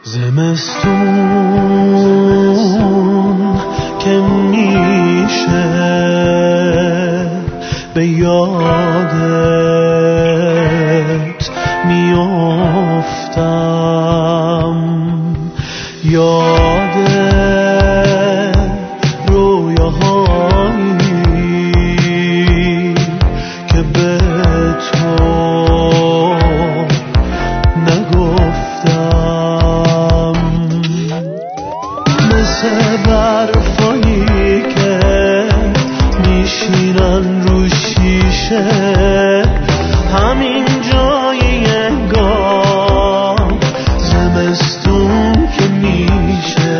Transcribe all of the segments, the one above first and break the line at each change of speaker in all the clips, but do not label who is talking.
زمستون که میشه به یادت میافتم، یاد رویاهایی که به تو نگفتم، مثل برفایی که میشینن رو شیشه همین جای انگار. زمستون که میشه،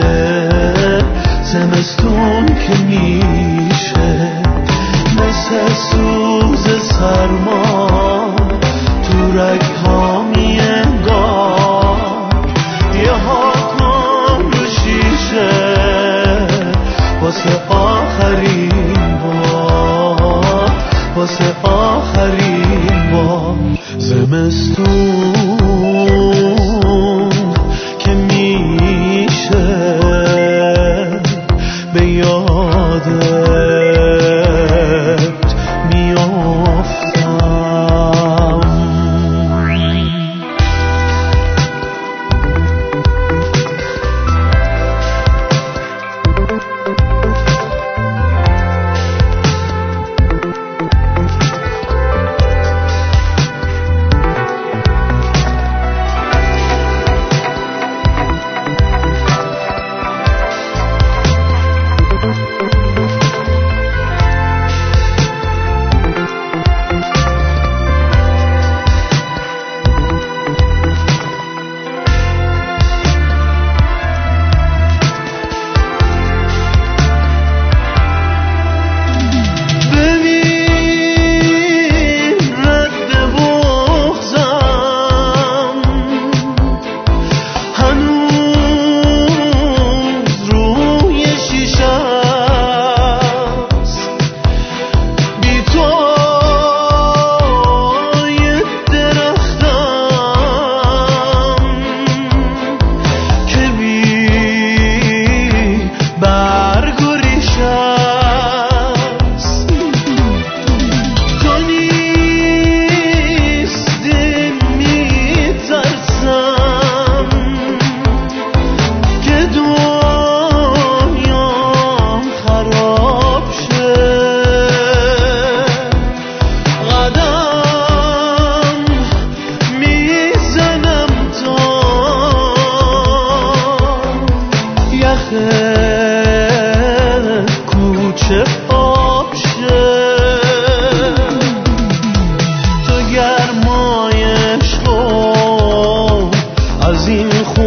زمستون که میشه، مثل سوز سرما تو رگ‌ها میانگار. یه ها کن رو شیشه واسه آخرین بار، واسه آخرین بار. زمستون که میشه به یادت میافتم. کوچه آب شه تو گرمایش رو از این خون